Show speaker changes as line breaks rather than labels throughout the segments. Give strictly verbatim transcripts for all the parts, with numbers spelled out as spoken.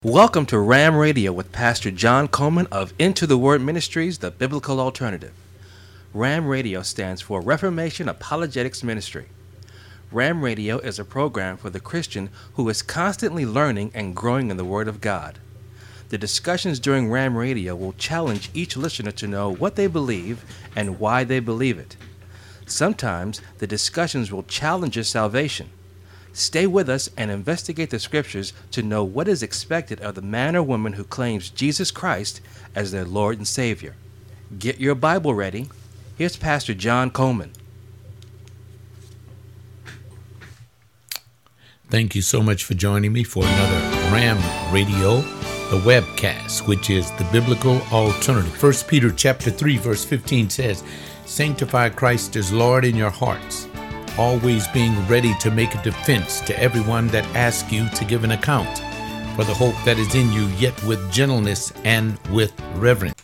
Welcome to Ram Radio with Pastor John Coleman of Into the Word Ministries, the Biblical Alternative. Ram Radio stands for Reformation Apologetics Ministry. Ram Radio is a program for the Christian who is constantly learning and growing in the Word of God. The discussions during Ram Radio will challenge each listener to know what they believe and why they believe it. Sometimes the discussions will challenge your salvation. Stay with us and investigate the scriptures to know what is expected of the man or woman who claims Jesus Christ as their Lord and Savior. Get your Bible ready. Here's Pastor John Coleman.
Thank you so much for joining me for another Ram Radio, the webcast, which is the Biblical Alternative. First Peter chapter three, verse fifteen says, "Sanctify Christ as Lord in your hearts, always being ready to make a defense to everyone that asks you to give an account for the hope that is in you, yet with gentleness and with reverence."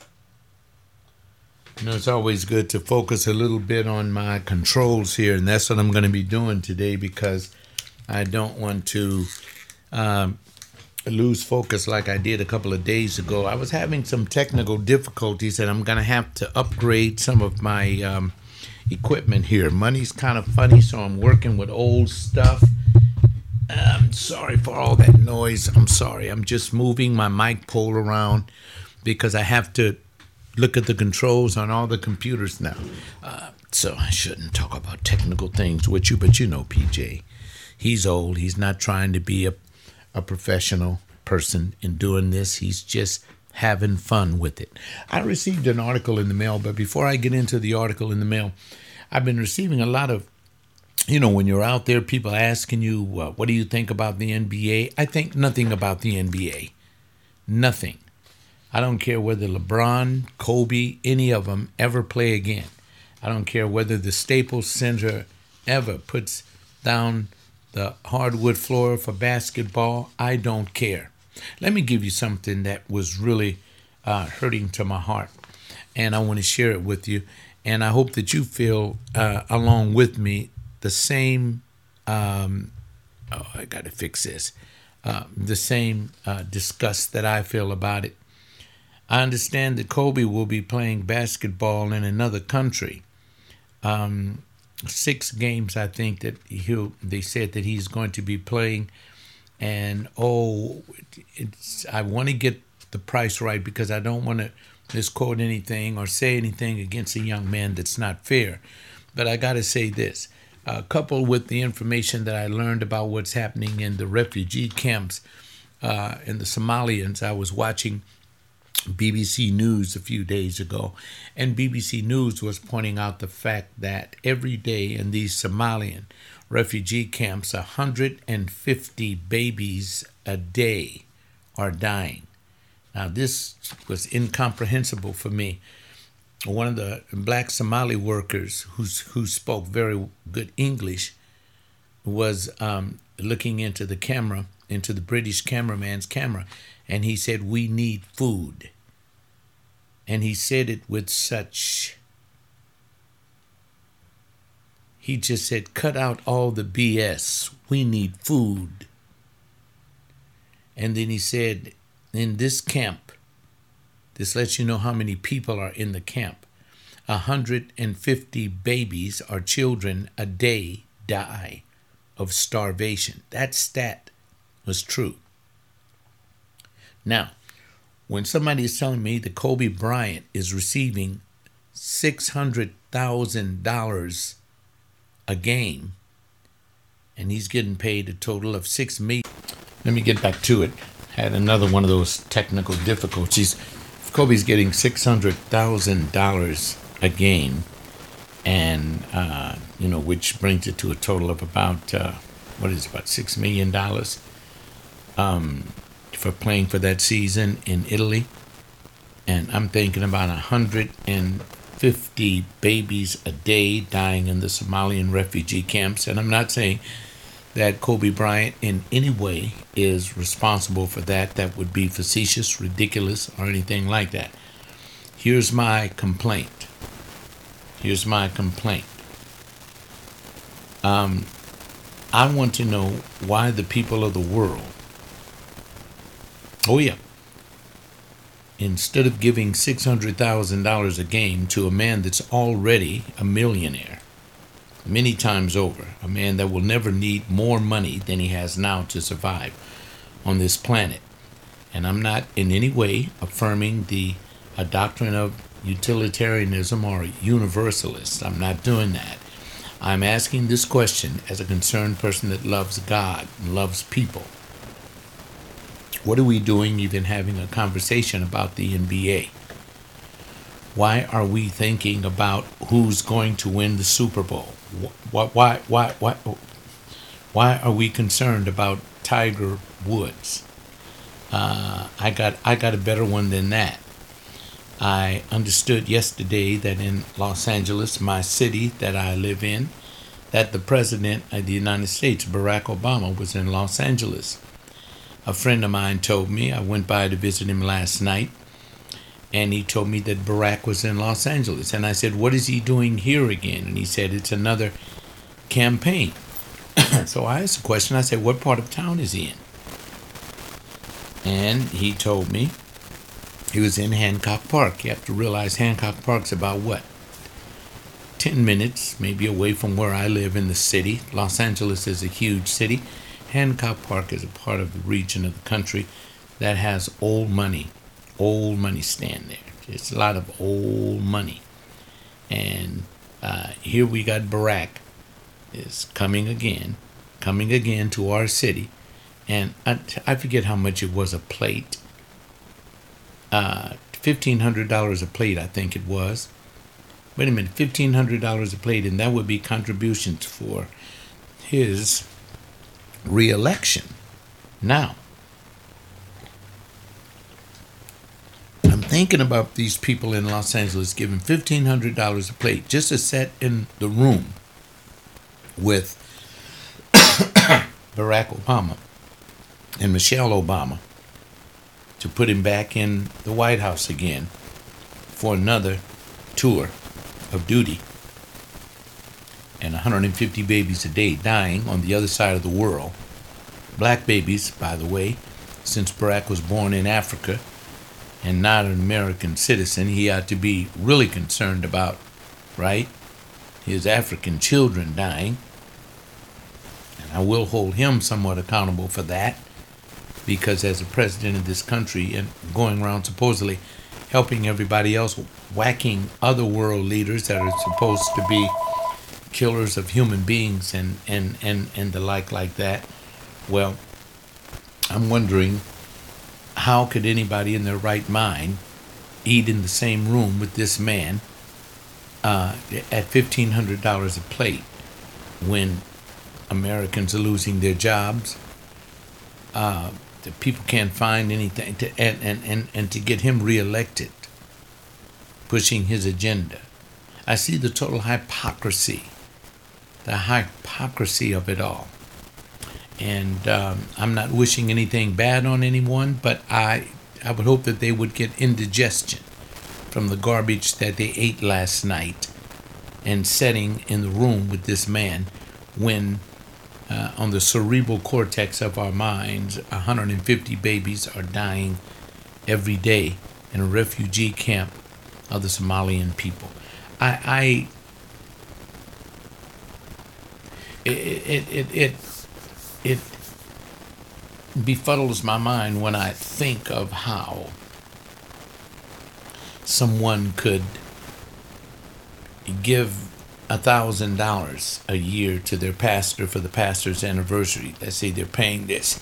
You know, it's always good to focus a little bit on my controls here, and that's what I'm going to be doing today because I don't want to um, lose focus like I did a couple of days ago. I was having some technical difficulties, and I'm going to have to upgrade some of my um, equipment here. Money's kind of funny, so I'm working with old stuff. I'm sorry for all that noise. I'm sorry. I'm just moving my mic pole around because I have to look at the controls on all the computers now. Uh, so I shouldn't talk about technical things with you, but you know P J. He's old. He's not trying to be a, a professional person in doing this. He's just having fun with it. I received an article in the mail, but before I get into the article in the mail, I've been receiving a lot of, you know, when you're out there, people asking you, uh, what do you think about the N B A? I think nothing about the N B A. Nothing. I don't care whether LeBron, Kobe, any of them ever play again. I don't care whether the Staples Center ever puts down the hardwood floor for basketball. I don't care. Let me give you something that was really uh, hurting to my heart, and I want to share it with you, and I hope that you feel, uh, along with me, the same, um, oh, I got to fix this, uh, the same uh, disgust that I feel about it. I understand that Kobe will be playing basketball in another country. Um, six games, I think, that he'll, they said that he's going to be playing. And, oh, it's, I want to get the price right because I don't want to misquote anything or say anything against a young man that's not fair. But I got to say this. Uh, coupled with the information that I learned about what's happening in the refugee camps uh, and the Somalians, I was watching B B C News a few days ago, and B B C News was pointing out the fact that every day in these Somalian refugee camps, one hundred fifty babies a day are dying. Now, this was incomprehensible for me. One of the black Somali workers who's, who spoke very good English was um, looking into the camera, into the British cameraman's camera, and he said, "We need food." And he said it with such, he just said, "Cut out all the B S. We need food." And then he said, in this camp, this lets you know how many people are in the camp, one hundred fifty babies or children a day die of starvation. That stat was true. Now, when somebody is telling me that Kobe Bryant is receiving six hundred thousand dollars a game, and he's getting paid a total of six million dollars. Let me get back to it. Had another one of those technical difficulties. If Kobe's getting six hundred thousand dollars a game, and, uh, you know, which brings it to a total of about, uh, what is it, about six million dollars um, for playing for that season in Italy. And I'm thinking about one hundred fifty babies a day dying in the Somalian refugee camps. And I'm not saying that Kobe Bryant in any way is responsible for that. That would be facetious, ridiculous, or anything like that. Here's my complaint. Here's my complaint. Um, I want to know why the people of the world Oh, yeah. Instead of giving six hundred thousand dollars a game to a man that's already a millionaire, many times over, a man that will never need more money than he has now to survive on this planet. And I'm not in any way affirming the a doctrine of utilitarianism or universalist. I'm not doing that. I'm asking this question as a concerned person that loves God and loves people. What are we doing even having a conversation about the N B A? Why are we thinking about who's going to win the Super Bowl? Why, why, why, why, why are we concerned about Tiger Woods? Uh, I got, I got a better one than that. I understood yesterday that in Los Angeles, my city that I live in, that the President of the United States, Barack Obama, was in Los Angeles. A friend of mine told me, I went by to visit him last night, and he told me that Barack was in Los Angeles. And I said, what is he doing here again? And he said, it's another campaign. So I asked the question, I said, what part of town is he in? And he told me he was in Hancock Park. You have to realize Hancock Park's about what? ten minutes, maybe away from where I live in the city. Los Angeles is a huge city. Hancock Park is a part of the region of the country that has old money. Old money stand there. It's a lot of old money. And uh, here we got Barack is coming again, coming again to our city. And I, I forget how much it was a plate. Uh, fifteen hundred dollars a plate, I think it was. Wait a minute, fifteen hundred dollars a plate, and that would be contributions for his re-election. Now, I'm thinking about these people in Los Angeles giving fifteen hundred dollars a plate just to sit in the room with Barack Obama and Michelle Obama to put him back in the White House again for another tour of duty. And one hundred fifty babies a day dying on the other side of the world. Black babies, by the way, since Barack was born in Africa and not an American citizen, he ought to be really concerned about, right? His African children dying. And I will hold him somewhat accountable for that, because as a president of this country and going around supposedly helping everybody else, whacking other world leaders that are supposed to be killers of human beings and, and, and, and the like like that. Well, I'm wondering, how could anybody in their right mind eat in the same room with this man uh, at fifteen hundred dollars a plate when Americans are losing their jobs? Uh, the people can't find anything to, and, and, and, and to get him reelected, pushing his agenda. I see the total hypocrisy, the hypocrisy of it all. And um, I'm not wishing anything bad on anyone, but I, I would hope that they would get indigestion from the garbage that they ate last night and sitting in the room with this man when Uh, on the cerebral cortex of our minds, one hundred fifty babies are dying every day in a refugee camp of the Somalian people. I, I it, it, it, it, it befuddles my mind when I think of how someone could give a thousand dollars a year to their pastor for the pastor's anniversary. Let's say they're paying this.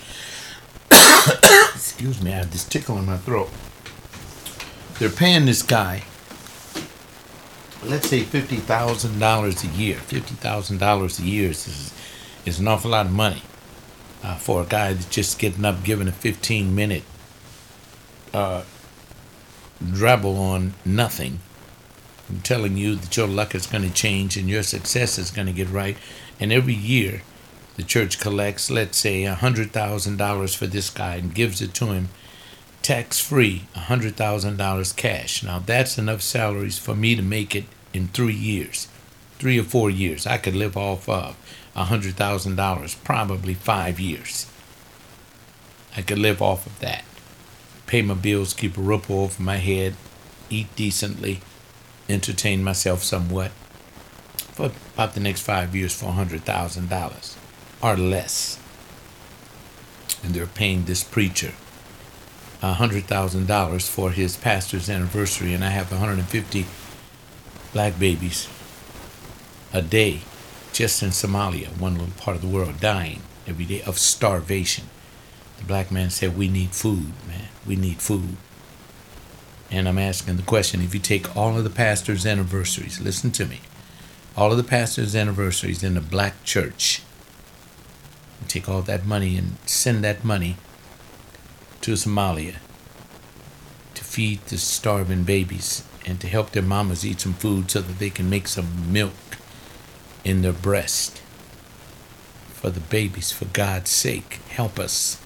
Excuse me, I have this tickle in my throat. They're paying this guy, let's say fifty thousand dollars a year. Fifty thousand dollars a year is, is an awful lot of money uh, for a guy that's just getting up, giving a fifteen minute uh, drabble on nothing. I'm telling you that your luck is going to change and your success is going to get right. And every year, the church collects, let's say, one hundred thousand dollars for this guy and gives it to him tax-free, one hundred thousand dollars cash. Now, that's enough salaries for me to make it in three years, three or four years. I could live off of one hundred thousand dollars, probably five years. I could live off of that. pay my bills, keep a roof over my head, eat decently, entertain myself somewhat for about the next five years for one hundred thousand dollars or less. And they're paying this preacher one hundred thousand dollars for his pastor's anniversary, and I have one hundred fifty black babies a day just in Somalia, one little part of the world, dying every day of starvation. The black man said, we need food, man. We need food. And I'm asking the question, if you take all of the pastors' anniversaries, listen to me, all of the pastors' anniversaries in the black church, you take all that money and send that money to Somalia to feed the starving babies and to help their mamas eat some food so that they can make some milk in their breast. For the babies, for God's sake, help us.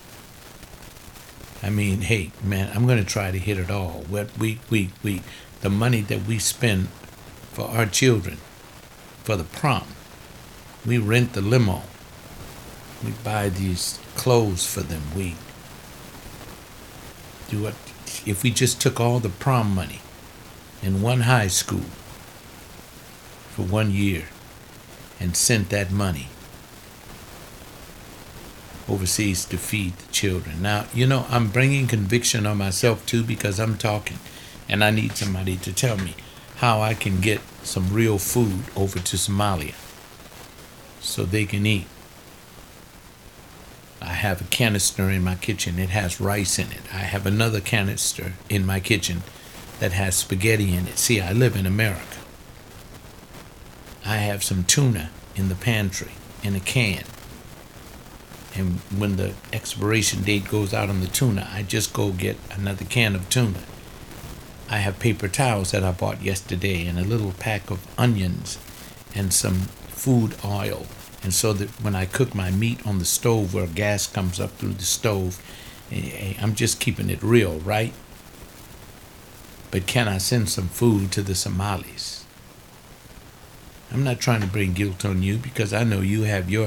I mean, hey, man, I'm going to try to hit it all. What we, we, we, the money that we spend for our children, for the prom, we rent the limo. We buy these clothes for them. We do what, if we just took all the prom money in one high school for one year and sent that money overseas to feed the children. Now, you know, I'm bringing conviction on myself too because I'm talking and I need somebody to tell me how I can get some real food over to Somalia so they can eat. I have a canister in my kitchen. It has rice in it. I have another canister in my kitchen that has spaghetti in it. See, I live in America. I have some tuna in the pantry in a can. And when the expiration date goes out on the tuna, I just go get another can of tuna. I have paper towels that I bought yesterday and a little pack of onions and some food oil. And so that when I cook my meat on the stove where gas comes up through the stove, I'm just keeping it real, right? But can I send some food to the Somalis? I'm not trying to bring guilt on you because I know you have your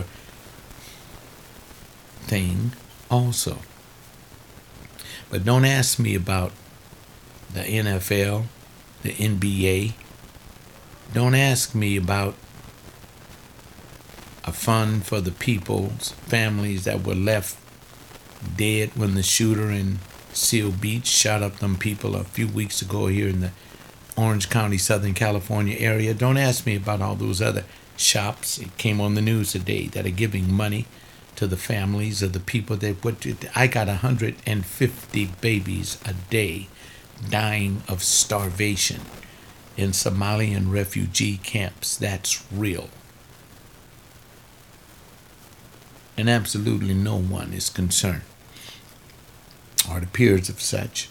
thing also. But don't ask me about the N F L, the N B A. Don't ask me about a fund for the people's families that were left dead when the shooter in Seal Beach shot up them people a few weeks ago here in the Orange County, Southern California area. Don't ask me about all those other shops. It came on the news today that are giving money to the families of the people that what I got one hundred fifty babies a day dying of starvation in Somalian refugee camps. That's real. And absolutely no one is concerned, or it appears of such.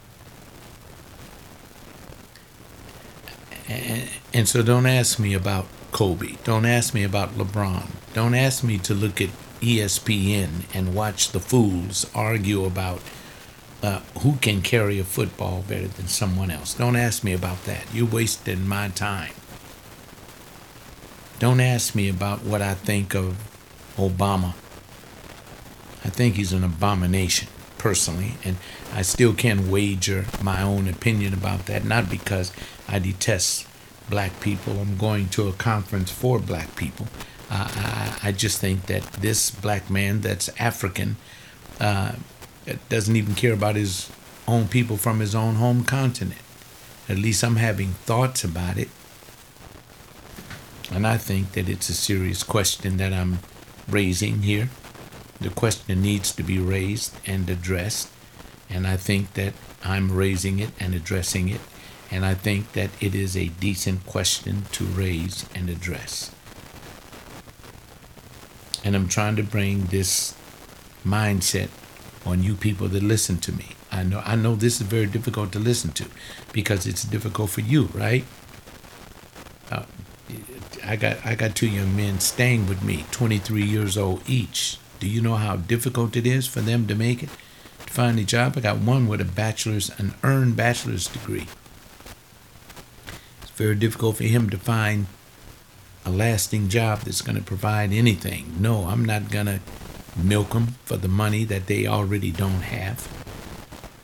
And, and so don't ask me about Kobe. Don't ask me about LeBron. Don't ask me to look at E S P N and watch the fools argue about uh, who can carry a football better than someone else. Don't ask me about that. You're wasting my time. Don't ask me about what I think of Obama. I think he's an abomination, personally, and I still can't wager my own opinion about that, not because I detest black people. I'm going to a conference for black people. Uh, I, I just think that this black man that's African uh, doesn't even care about his own people from his own home continent. At least I'm having thoughts about it. And I think that it's a serious question that I'm raising here. The question needs to be raised and addressed. And I think that I'm raising it and addressing it. And I think that it is a decent question to raise and address. And I'm trying to bring this mindset on you people that listen to me. I know I know this is very difficult to listen to because it's difficult for you, right? Uh, I got I got two young men staying with me, twenty-three years old each. Do you know how difficult it is for them to make it, to find a job? I got one with a bachelor's, an earned bachelor's degree. It's very difficult for him to find a lasting job that's going to provide anything. No, I'm not going to milk them for the money that they already don't have.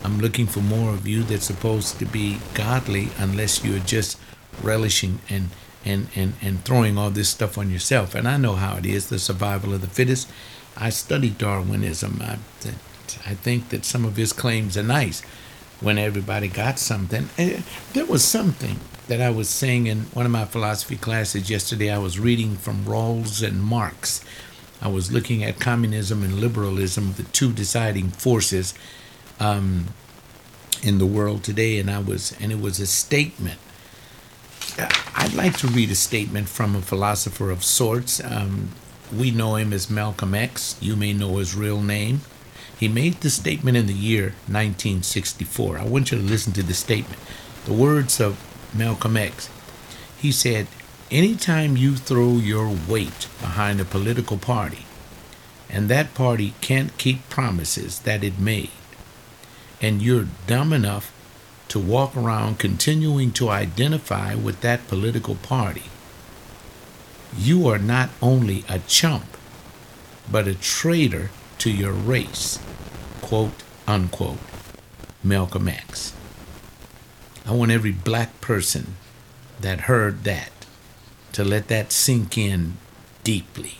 I'm looking for more of you that's supposed to be godly, unless you're just relishing and and, and, and throwing all this stuff on yourself. And I know how it is, the survival of the fittest. I studied Darwinism. I, I think that some of his claims are nice when everybody got something. There was something that I was saying in one of my philosophy classes yesterday. I was reading from Rawls and Marx. I was looking at communism and liberalism, the two deciding forces um, in the world today, and I was, and it was a statement. I'd like to read a statement from a philosopher of sorts. Um, we know him as Malcolm X. You may know his real name. He made the statement in the year nineteen sixty-four. I want you to listen to the statement. The words of Malcolm X. He said, anytime you throw your weight behind a political party, and that party can't keep promises that it made, and you're dumb enough to walk around continuing to identify with that political party, you are not only a chump, but a traitor to your race. Quote, unquote, Malcolm X. I want every black person that heard that to let that sink in deeply.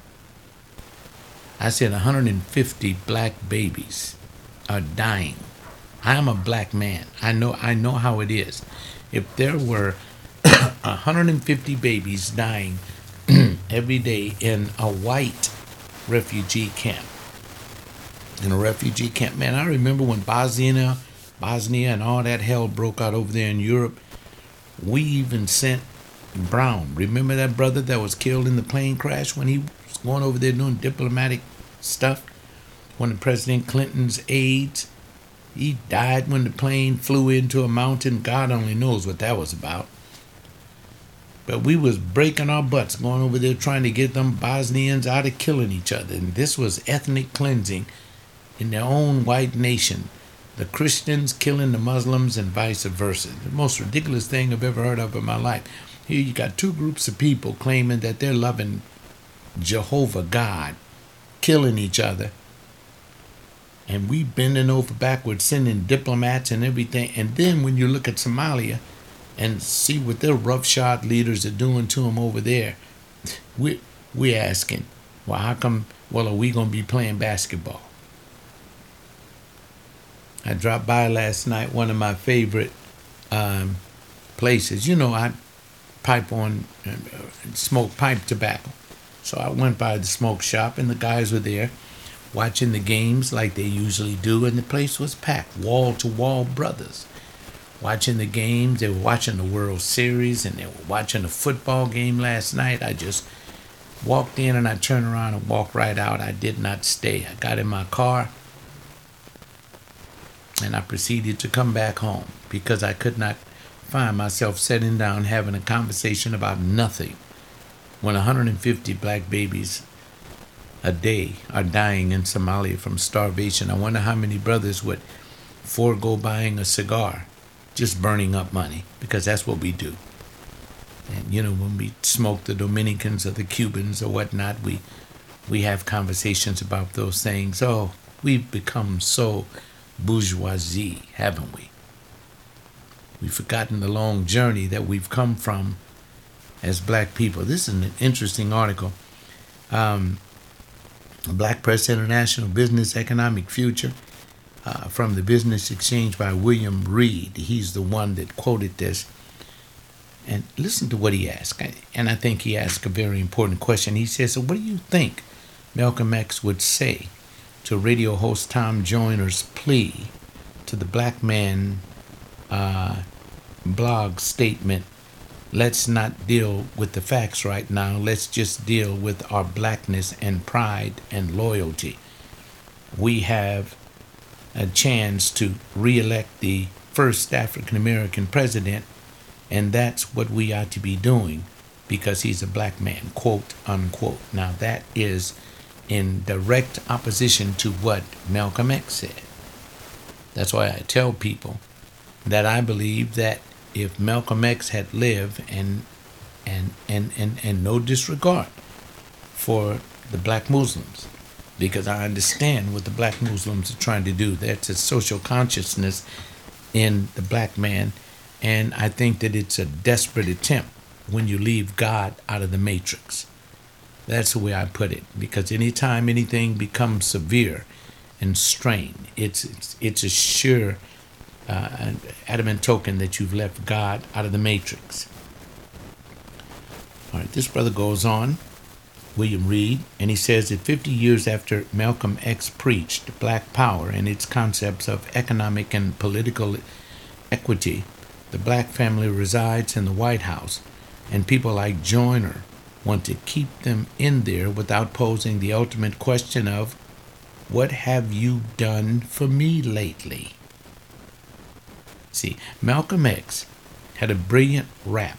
I said one hundred fifty black babies are dying. I am a black man. I know I know how it is. If there were one hundred fifty babies dying every day in a white refugee camp, in a refugee camp, man, I remember when Bosnia, Bosnia and all that hell broke out over there in Europe, we even sent Brown. Remember that brother that was killed in the plane crash when he was going over there doing diplomatic stuff? One of President Clinton's aides, he died when the plane flew into a mountain. God only knows what that was about. But we was breaking our butts going over there trying to get them Bosnians out of killing each other. And this was ethnic cleansing in their own white nation. The Christians killing the Muslims and vice versa. The most ridiculous thing I've ever heard of in my life. Here you got two groups of people claiming that they're loving Jehovah God, killing each other. And we bending over backwards, sending diplomats and everything. And then when you look at Somalia and see what their roughshod leaders are doing to them over there, we, we're asking, well, how come, well, are we going to be playing basketball? I dropped by last night, one of my favorite um, places. You know, I pipe on, uh, smoke pipe tobacco. So I went by the smoke shop and the guys were there watching the games like they usually do, and the place was packed, wall-to-wall brothers. Watching the games, they were watching the World Series, and they were watching the football game last night. I just walked in and I turned around and walked right out. I did not stay. I got in my car and I proceeded to come back home because I could not find myself sitting down having a conversation about nothing when one hundred fifty black babies a day are dying in Somalia from starvation. I wonder how many brothers would forego buying a cigar, just burning up money, because that's what we do. And you know, when we smoke the Dominicans or the Cubans or whatnot, we we have conversations about those things. Oh, we've become so bourgeoisie, haven't we? We've forgotten the long journey that we've come from as black people. This is an interesting article. Um, Black Press International Business Economic Future uh, from the Business Exchange by William Reed. He's the one that quoted this. And listen to what he asked. And I think he asked a very important question. He says, so what do you think Malcolm X would say to radio host Tom Joyner's plea to the black man uh, blog statement, let's not deal with the facts right now. Let's just deal with our blackness and pride and loyalty. We have a chance to re-elect the first African-American president, and that's what we ought to be doing because he's a black man, quote, unquote. Now, that is in direct opposition to what Malcolm X said. That's why I tell people that I believe that if Malcolm X had lived, and and and and, and no disregard for the black Muslims, because I understand what the black Muslims are trying to do. That's a social consciousness in the black man, and I think that it's a desperate attempt when you leave God out of the matrix. That's the way I put it, because anytime anything becomes severe and strained, it's it's, it's a sure uh, adamant token that you've left God out of the matrix. All right, this brother goes on, William Reed, and he says that fifty years after Malcolm X preached Black Power and its concepts of economic and political equity, the black family resides in the White House, and people like Joyner want to keep them in there without posing the ultimate question of, what have you done for me lately? See, Malcolm X had a brilliant rap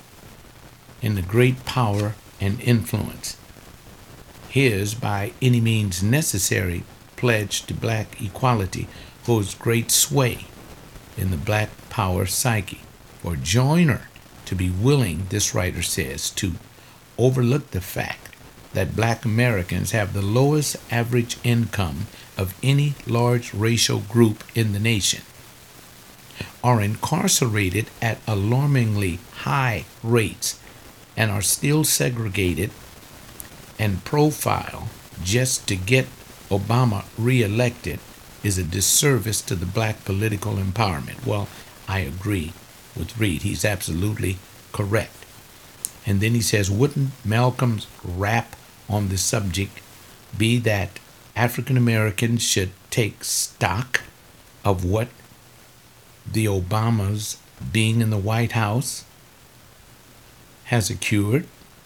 in the great power and influence. His, by any means necessary, pledge to black equality holds great sway in the black power psyche. For Joyner to be willing, this writer says, to overlook the fact that black Americans have the lowest average income of any large racial group in the nation, are incarcerated at alarmingly high rates, and are still segregated and profiled just to get Obama reelected, is a disservice to the black political empowerment. Well, I agree with Reed. He's absolutely correct. And then he says, wouldn't Malcolm's rap on the subject be that African Americans should take stock of what the Obamas being in the White House has occurred?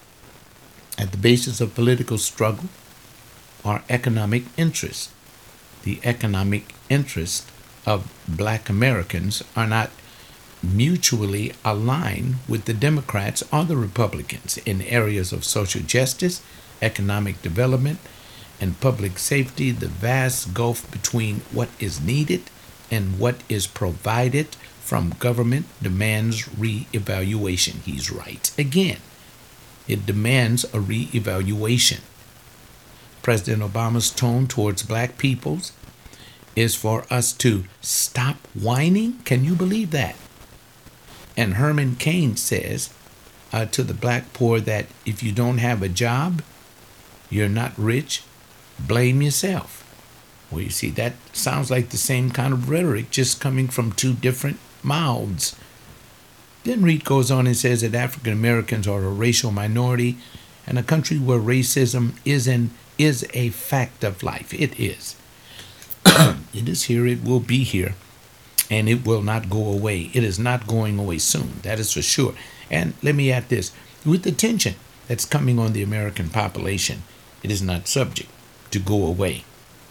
At the basis of political struggle are economic interests. The economic interests of black Americans are not mutually aligned with the Democrats or the Republicans in areas of social justice, economic development, and public safety. The vast gulf between what is needed and what is provided from government demands re-evaluation. He's right again. It demands a re-evaluation. President Obama's tone towards black peoples is for us to stop whining. Can you believe that? And Herman Cain says uh, to the black poor that if you don't have a job, you're not rich, blame yourself. Well, you see, that sounds like the same kind of rhetoric, just coming from two different mouths. Then Reed goes on and says that African Americans are a racial minority and a country where racism is an, is a fact of life. It is. It is here, it will be here, and it will not go away. It is not going away soon, that is for sure. And let me add this, with the tension that's coming on the American population, it is not subject to go away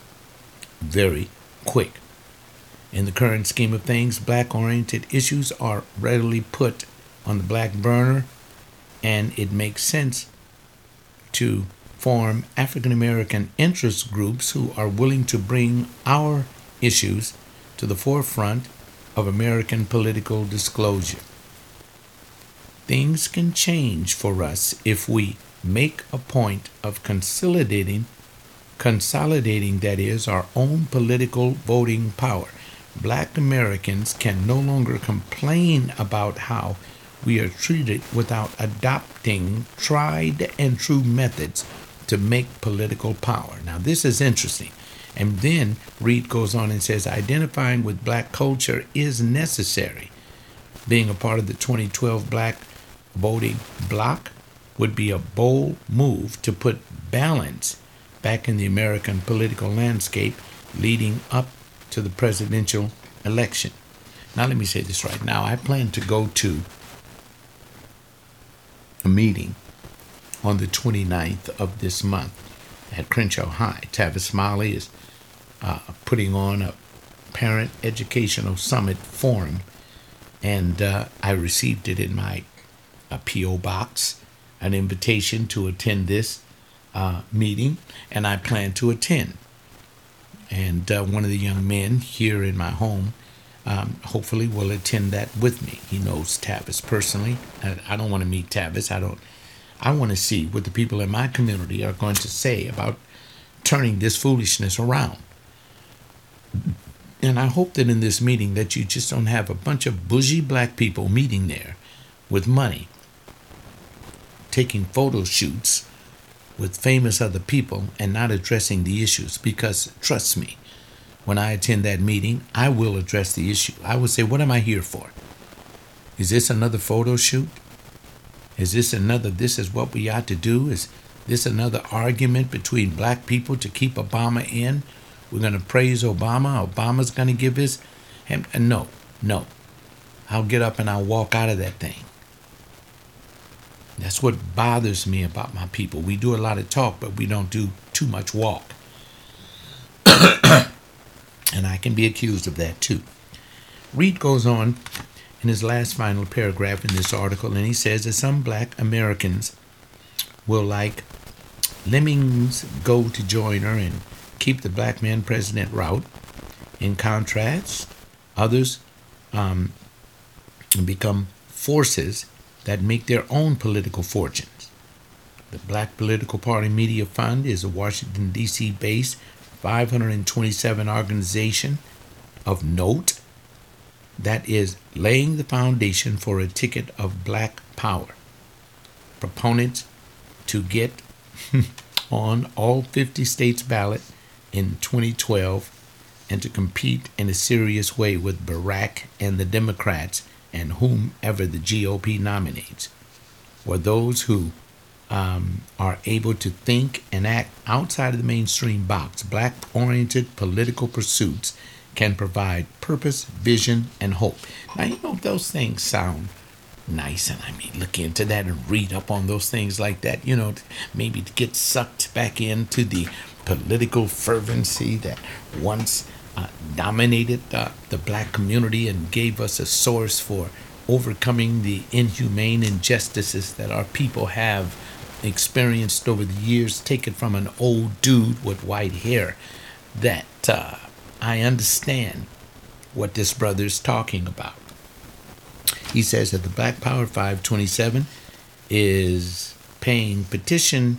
very quick. In the current scheme of things, black-oriented issues are readily put on the black burner, and it makes sense to form African American interest groups who are willing to bring our issues to the forefront of American political disclosure. Things can change for us if we make a point of consolidating, consolidating, that is, our own political voting power. Black Americans can no longer complain about how we are treated without adopting tried and true methods to make political power. Now, this is interesting. And then Reed goes on and says, identifying with black culture is necessary. Being a part of the twenty twelve black voting bloc would be a bold move to put balance back in the American political landscape leading up to the presidential election. Now, let me say this right now. I plan to go to a meeting on the twenty-ninth of this month at Crenshaw High. Tavis Smiley is uh, putting on a Parent Educational Summit Forum, and uh, I received it in my uh, P O box, an invitation to attend this uh, meeting, and I plan to attend. And uh, one of the young men here in my home um, hopefully will attend that with me. He knows Tavis personally. I, I don't want to meet Tavis. I don't. I want to see what the people in my community are going to say about turning this foolishness around. And I hope that in this meeting that you just don't have a bunch of bougie black people meeting there with money, taking photo shoots with famous other people and not addressing the issues. Because trust me, when I attend that meeting, I will address the issue. I will say, what am I here for? Is this another photo shoot? Is this another, this is what we ought to do? Is this another argument between black people to keep Obama in? We're going to praise Obama. Obama's going to give his... Him, no, no. I'll get up and I'll walk out of that thing. That's what bothers me about my people. We do a lot of talk, but we don't do too much walk. And I can be accused of that too. Reed goes on in his last final paragraph in this article, and he says that some black Americans will, like lemmings, go to Joyner and keep the black man president route. In contrast, others um, become forces that make their own political fortunes. The Black Political Party Media Fund is a Washington, D C based five hundred twenty-seven organization of note that is laying the foundation for a ticket of black power. Proponents to get on all fifty states ballot in twenty twelve and to compete in a serious way with Barack and the Democrats and whomever the G O P nominates, or those who um, are able to think and act outside of the mainstream box. Black-oriented political pursuits can provide purpose, vision, and hope. Now, you know, those things sound nice, and I mean, look into that and read up on those things like that, you know, maybe to get sucked back into the political fervency that once uh, dominated uh, the black community and gave us a source for overcoming the inhumane injustices that our people have experienced over the years. Take it from an old dude with white hair that uh, I understand what this brother is talking about. He says that the Black Power five twenty-seven is paying petition,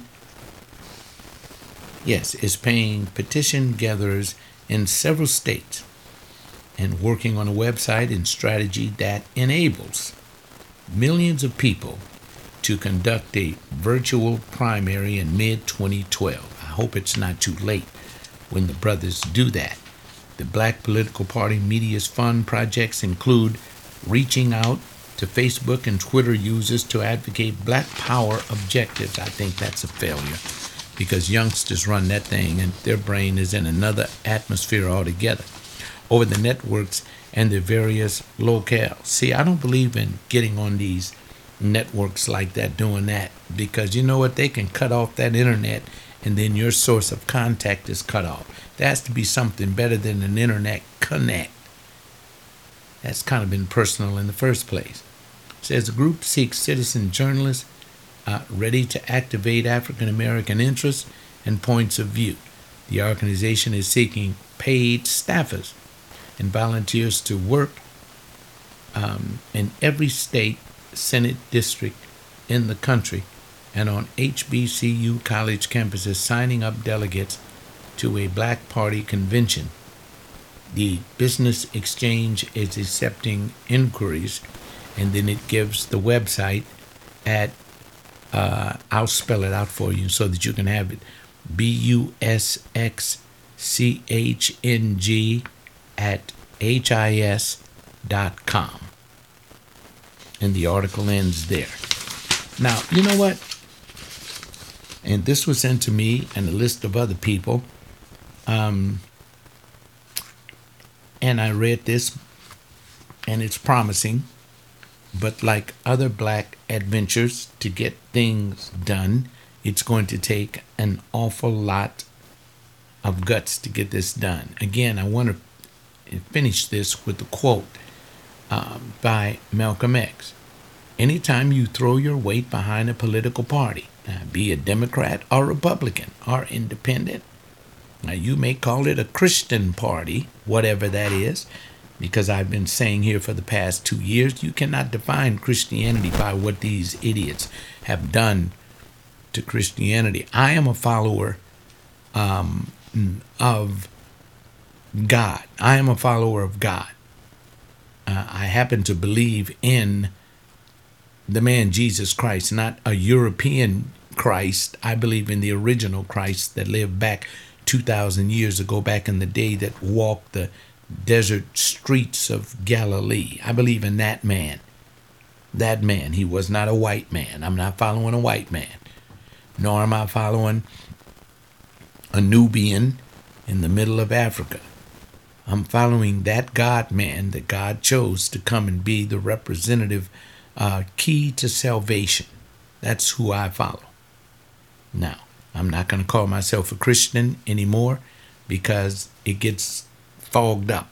yes, is paying petition gatherers in several states and working on a website and strategy that enables millions of people to conduct a virtual primary in mid twenty twelve. I hope it's not too late when the brothers do that. The Black Political Party Media's fund projects include reaching out to Facebook and Twitter users to advocate black power objectives. I think that's a failure because youngsters run that thing and their brain is in another atmosphere altogether. Over the networks and the various locales. See, I don't believe in getting on these networks like that, doing that, because you know what? They can cut off that internet and then your source of contact is cut off. There has to be something better than an internet connect. That's kind of impersonal in the first place. It says the group seeks citizen journalists uh, ready to activate African American interests and points of view. The organization is seeking paid staffers and volunteers to work um, in every state Senate district in the country and on H B C U college campuses, signing up delegates to a Black Party convention. The Business Exchange is accepting inquiries, and then it gives the website at, uh, I'll spell it out for you so that you can have it, B U S X C H N G at H I S dot com. And the article ends there. Now, you know what? And this was sent to me and a list of other people. Um, and I read this, and it's promising. But like other black adventures to get things done, it's going to take an awful lot of guts to get this done. Again, I want to finish this with a quote um, by Malcolm X. Anytime you throw your weight behind a political party, uh, be a Democrat or Republican or independent, now you may call it a Christian party, whatever that is, because I've been saying here for the past two years, you cannot define Christianity by what these idiots have done to Christianity. I am a follower um, of God. I am a follower of God. Uh, I happen to believe in the man Jesus Christ, not a European Christ. I believe in the original Christ that lived back two thousand years ago, back in the day, that walked the desert streets of Galilee. I believe in that man. That man. He was not a white man. I'm not following a white man. Nor am I following a Nubian in the middle of Africa. I'm following that God man that God chose to come and be the representative uh, key to salvation. That's who I follow. Now, I'm not going to call myself a Christian anymore because it gets fogged up.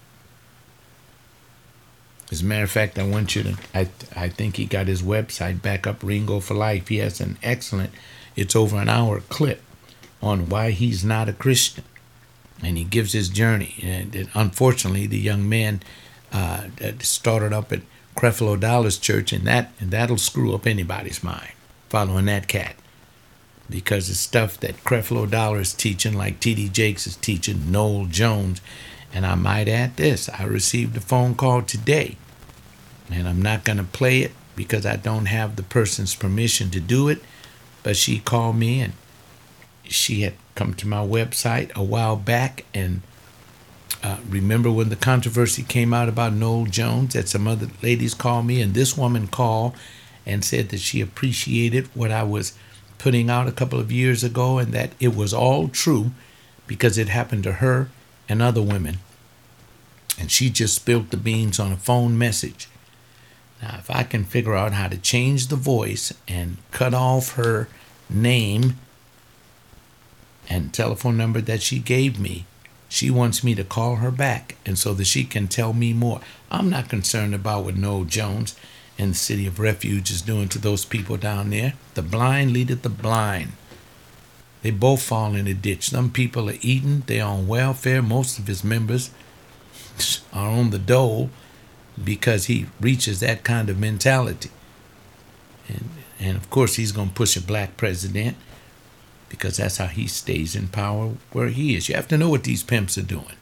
As a matter of fact, I want you to, I, I think he got his website back up, Ringo for Life. He has an excellent, it's over an hour clip on why he's not a Christian. And he gives his journey. And it, unfortunately, the young man uh, that started up at Creflo Dollar's church, and that and that'll screw up anybody's mind, following that cat. Because it's stuff that Creflo Dollar is teaching, like T D Jakes is teaching, Noel Jones. And I might add this, I received a phone call today, and I'm not going to play it because I don't have the person's permission to do it, but she called me, and she had come to my website a while back, and uh, remember when the controversy came out about Noel Jones, that some other ladies called me, and this woman called and said that she appreciated what I was putting out a couple of years ago, and that it was all true because it happened to her and other women. And she just spilled the beans on a phone message. Now, if I can figure out how to change the voice and cut off her name and telephone number that she gave me, she wants me to call her back, and so that she can tell me more. I'm not concerned about what Noel Jones and the City of Refuge is doing to those people down there. The blind leadeth the blind. They both fall in a ditch. Some people are eating. They're on welfare. Most of his members are on the dole because he reaches that kind of mentality. And, and of course, he's going to push a black president because that's how he stays in power where he is. You have to know what these pimps are doing.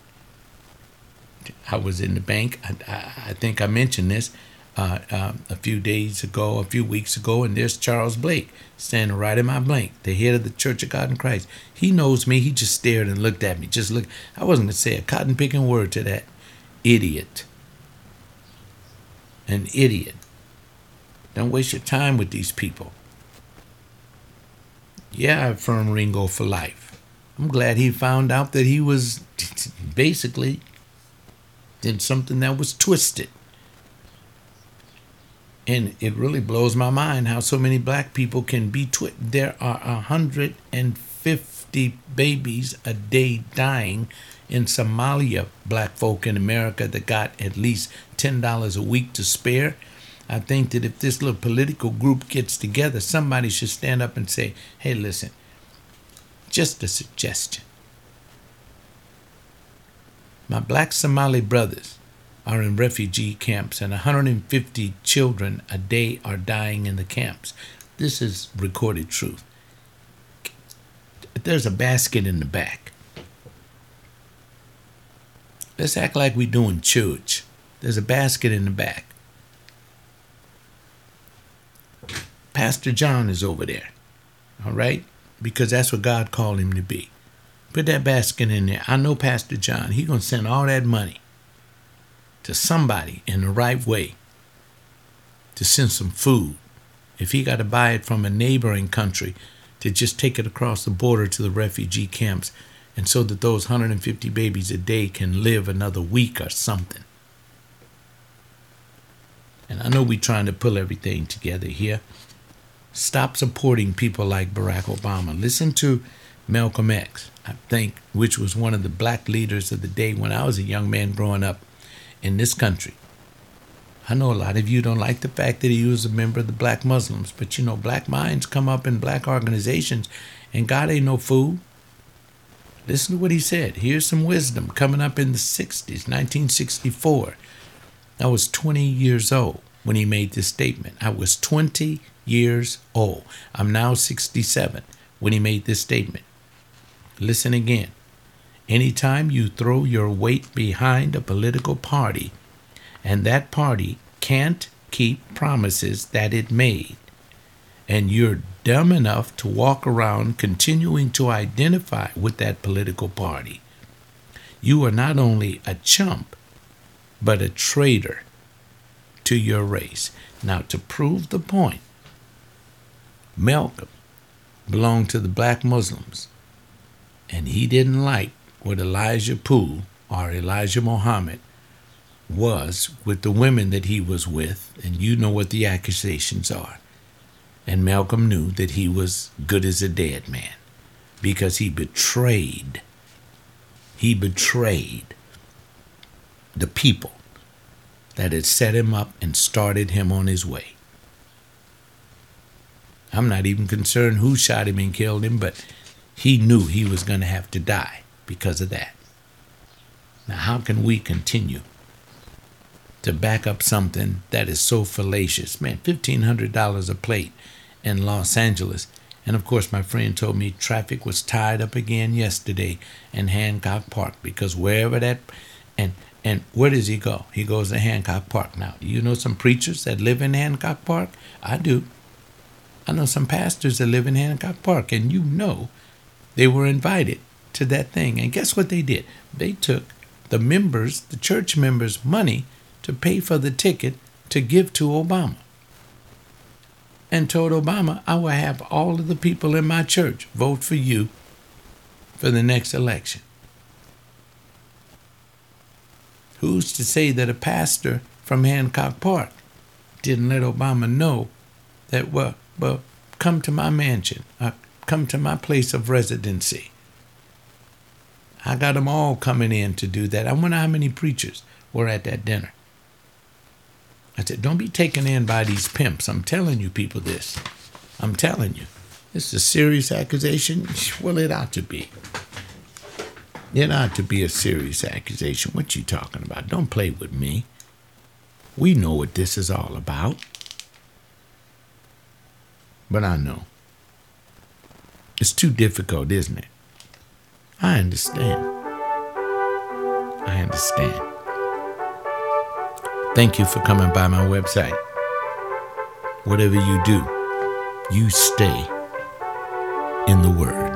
I was in the bank. I, I, I think I mentioned this uh, uh, a few days ago, a few weeks ago, and there's Charles Blake standing right in my blank, the head of the Church of God in Christ. He knows me. He just stared and looked at me. Just look. I wasn't going to say a cotton-picking word to that idiot. An idiot. Don't waste your time with these people. Yeah, I affirm Ringo for life. I'm glad he found out that he was basically did something that was twisted. And it really blows my mind how so many black people can be twisted. There are one hundred fifty babies a day dying in Somalia, black folk in America that got at least ten dollars a week to spare. I think that if this little political group gets together, somebody should stand up and say, hey, listen, just a suggestion. My black Somali brothers are in refugee camps, and one hundred fifty children a day are dying in the camps. This is recorded truth. There's a basket in the back. Let's act like we're doing church. There's a basket in the back. Pastor John is over there, all right? Because that's what God called him to be. Put that basket in there. I know Pastor John. He's going to send all that money to somebody in the right way to send some food. If he got to buy it from a neighboring country, to just take it across the border to the refugee camps, and so that those one hundred fifty babies a day can live another week or something. And I know we're trying to pull everything together here. Stop supporting people like Barack Obama. Listen to Malcolm X, I think, which was one of the black leaders of the day when I was a young man growing up in this country. I know a lot of you don't like the fact that he was a member of the black Muslims, but you know, black minds come up in black organizations, and God ain't no fool. Listen to what he said. Here's some wisdom coming up in the sixties, nineteen sixty-four. I was twenty years old when he made this statement. I was twenty years old. I'm now sixty-seven when he made this statement. Listen again. Anytime you throw your weight behind a political party and that party can't keep promises that it made, and you're dumb enough to walk around continuing to identify with that political party, you are not only a chump, but a traitor to your race. Now, to prove the point, Malcolm belonged to the black Muslims, and he didn't like what Elijah Poole or Elijah Muhammad was with the women that he was with, and you know what the accusations are. And Malcolm knew that he was good as a dead man because he betrayed, he betrayed the people that had set him up and started him on his way. I'm not even concerned who shot him and killed him, but he knew he was going to have to die because of that. Now, how can we continue to back up something that is so fallacious? Man, fifteen hundred dollars a plate in Los Angeles. And of course, my friend told me traffic was tied up again yesterday in Hancock Park because wherever that, and and where does he go? He goes to Hancock Park. Now, do you know some preachers that live in Hancock Park? I do. I know some pastors that live in Hancock Park, and you know they were invited to that thing. And guess what they did? They took the members, the church members' money to pay for the ticket to give to Obama, and told Obama, I will have all of the people in my church vote for you for the next election. Who's to say that a pastor from Hancock Park didn't let Obama know that, well, well come to my mansion, uh, come to my place of residency. I got them all coming in to do that. I wonder how many preachers were at that dinner. I said, don't be taken in by these pimps. I'm telling you people this. I'm telling you. It's a serious accusation. Well, it ought to be. It ought to be a serious accusation. What you talking about? Don't play with me. We know what this is all about. But I know. It's too difficult, isn't it? I understand. I understand. Thank you for coming by my website. Whatever you do, you stay in the Word.